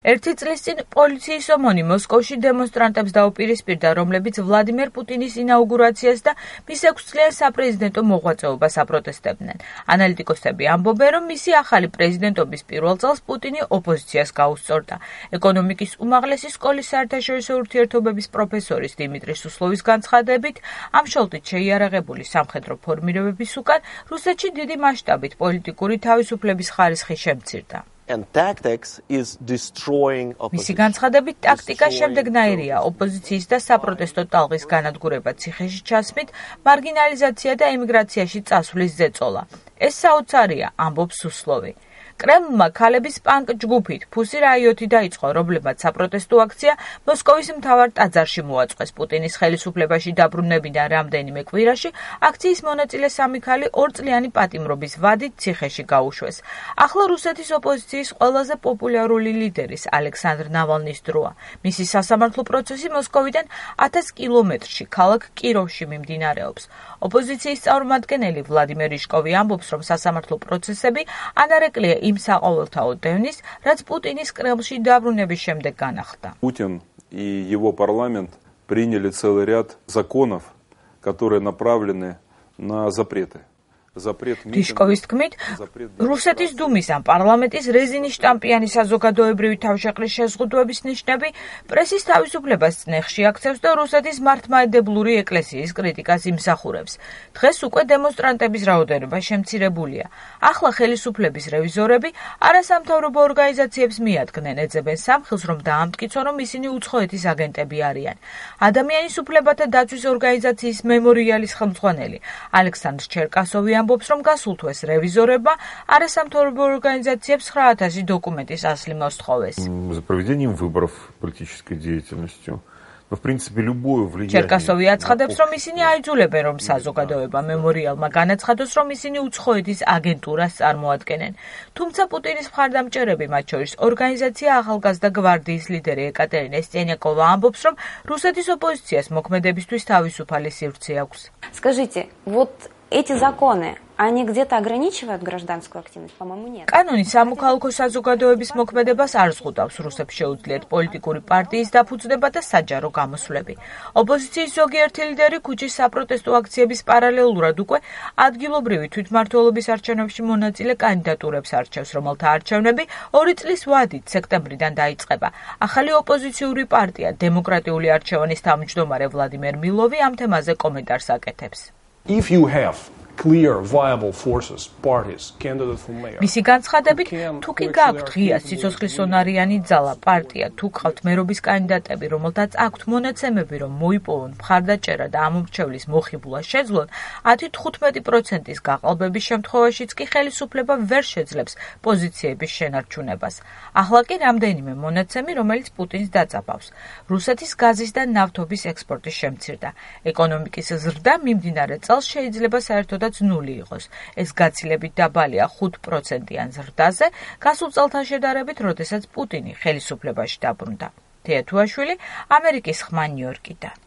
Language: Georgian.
ერთი წლის წინ პოლიციის ომონი მოსკოვში დემონსტრანტებს დაუპირისპირდა, რომლებიც ვლადიმერ პუტინის ინაუგურაციას და მის 6 წლიან საპრეზიდენტო მოღვაწეობას აპროტესტებდნენ. ანალიტიკოსები ამბობენ, რომ მისი ახალი პრეზიდენტობის პირველ წელს პუტინი ოპოზიციას გაუსწორდა. ეკონომიკის უმაღლესი სკოლის საერთაშორისო ურთიერთობების პროფესორის დიმიტრი სუსლოვის განცხადებით, ამ შოლტით შეიარაღებული სამხედრო ფორმირებების უკან რუსეთში დიდი მასშტაბით პოლიტიკური თავისუფლების ხარისხი შემცირდა. მისი განცხადებით, ტაქტიკა შემდეგნაირია: ოპოზიციის და საპროტესტო ტალღის განადგურება ციხეში ჩასმით, მარგინალიზაცია და ემიგრაციაში წასვლის ზეწოლა. ეს საოცარია, ამბობს სუსლოვი. კრემლმა ქალების პანკ ჯგუფით ფუსი რაიოტი დაიწყო, რომლებმაც საპროტესტო აქცია მოსკოვის მთავარ ტაძარში მოაწყვეს. პუტინის ხელისუფლებაში დაბრუნებიდან რამდენიმე კვირაში აქციის მონაწილე სამი ქალი 2 წლიანი პატიმრობის ვადით ციხეში გაუშვეს. ახლა რუსეთის ოპოზიციის ყველაზე პოპულარული ლიდერის ალექსანდრ ნავალნის დროა. მისი სასამართლო პროცესი მოსკოვიდან 1000 კილომეტრში, ქალაქ კიროვში მიმდინარეობს. ოპოზიციის წარმომადგენელი ვლადიმერ რიშკოვი ამბობს, რომ სასამართლო პროცესები ანარეკლია იმ საყოველთაო დევნის, რაც პუტინის კრემლში დაბრუნების შემდეგ განახლდა. Путин и его парламент приняли целый ряд законов, которые направлены на запреты. რიშკოვის თქმით, რუსეთის დუმის ან პარლამენტის რეზინის შტამპიანი საზოგადოებრივი თავშეყრის შეზღუდვების ნიშნები პრესის თავისუფლებას წნეხში აქცევს და რუსეთის მართლმადიდებლური ეკლესიის კრიტიკას იმსახურებს. დღეს უკვე დემონსტრანტების რაოდენობა შემცირებულია. ახლა ხელისუფლების რევიზორები არასამთავრობო ორგანიზაციებს მიადგნენ, ეძებენ სამხილს, რომ დაამტკიცონ, რომ ისინი უცხოეთის აგენტები არიან. ადამიანის უფლებათა დაცვის ორგანიზაციის მემორიალის ხელმძღვანელი ალექსანდრ ჩერკასოვი ამბობს, რომ გასულ თვეს რევიზორებმა არასამთავრობო ორგანიზაციებს 9000 დოკუმენტის ასლი მოსთხოვეს. ჩერკასოვი აცხადებს, რომ ისინი აიძულებენ, რომ საზოგადოება მემორიალმა განაცხადოს, რომ ისინი უცხოეთის აგენტურას წარმოადგენენ. თუმცა პუტინის მხარდამჭერები, მათ შორის ორგანიზაცია ახალგაზრდა გვარდიის ლიდერი ეკატერინე სტენიაკოვა ამბობს, რომ რუსეთის ოპოზიციას მოქმედებისთვის თავისუფალი სივრცე აქვს. Скажите, вот эти законы, они где-то ограничивают гражданскую активность? По-моему, нет. კანონი სამოქალაქო საზოგადოების მოქმედებას არ ზღუდავს. რუსებს შეუძლიათ პოლიტიკური პარტიის დაფუძნება და საჯარო გამოსვლები. ოპოზიციის ზოგიერთი ლიდერი ქუჩის საპროტესტო აქციების პარალელურად უკვე ადგილობრივი თვითმმართველობის არჩევნებში მონაწილე კანდიდატურებს არჩევს, რომელთა არჩევნები 2 წლის ვადით სექტემბრიდან დაიწყება. ახალი ოპოზიციური პარტია დემოკრატიული არჩევანის თავმჯდომარე ვლადიმერ მილოვი ამ თემაზე კომენტარს აკეთებს. If you have clear, viable forces, parties, candidate for mayor. მისი განცხადებით, თუ კი გაქვთ ღია სიცოცხლისონარიანი ძალა, პარტია, თუ გყავთ მერობის კანდიდატები, რომელთაც აქვთ მონაცემები, რომ მოიპოვონ მხარდაჭერა და ამორჩევლის მოხიბლა შეძლონ, 10-15%-ის გაყალბების შემთხვევაშიც კი ხელისუფლება ვერ შეძლებს პოზიციების შენარჩუნებას. ახლა კი რამდენიმე მონაცემი, რომელიც პუტინს დაწაფავს. რუსეთის გაზის და ნავთობის ექსპორტი შემცირდა. ეკონომიკის ზრდა მიმდინარე წელს შეიძლება საერთოდაც ნული იყოს. ეს გაცილებით დაბალია 5%-იან ზრდაზე, გასულ წელთან შედარებით, როდესაც პუტინი ხელისუფლებაში დაბრუნდა. თეა თუაშვილი, ამერიკის ხმა, ნიუ-იორკიდან.